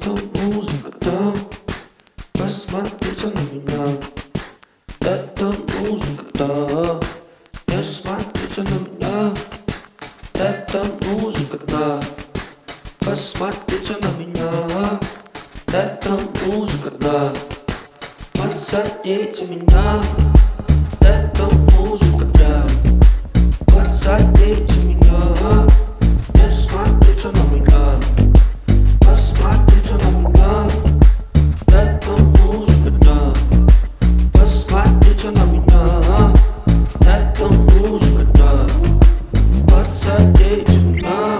Эта музыка, да, посмотрите на меня. Эта музыка, да, не смотрите на меня. Эта музыка, да, посмотрите на меня. Эта музыка, да, подсадите меня. Эта музыка, да, подсадите меня. Не смотрите на меня. Посмотрите на меня. Эта музыка, да, посмотрите на меня. Эта музыка, да, подсадите меня.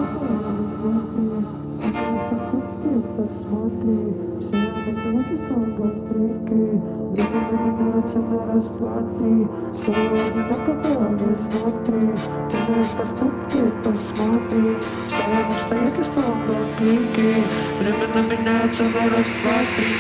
Время меняется на раз, два, три.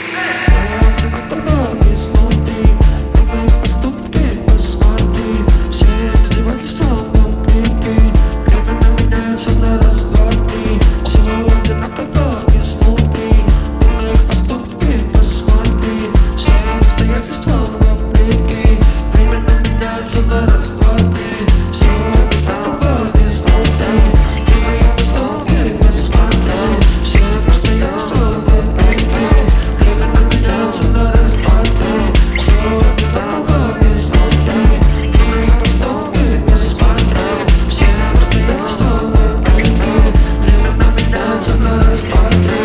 Смотри, на мои поступки посмотри. Все издевательства в клике. Время меняется на раз, два, три. Все одинаково изнутри. На мои поступки посмотри. Все обстоятельства в клике. Время меняется на раз, два, три. Все одинаково изнутри. На мои поступки посмотри. Все обстоятельства в клике. Время меняется на раз, два, три. Все одинаково изнутри. На мои поступки посмотри. Все обстоятельства в клике. Время меняется на раз, два, три.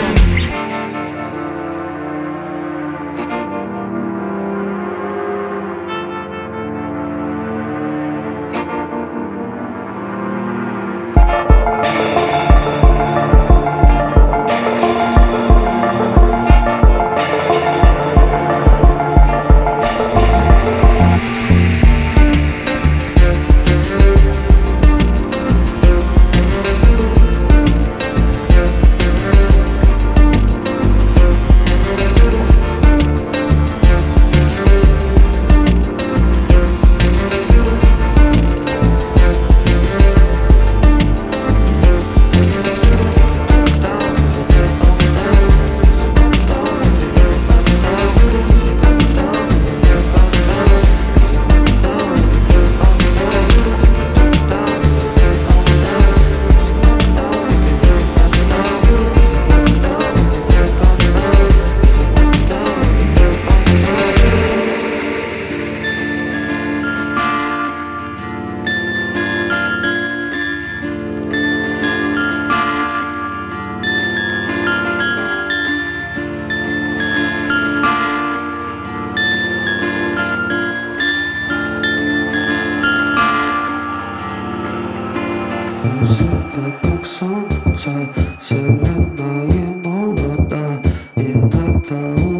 Света как солнце, вселенная молода, иногда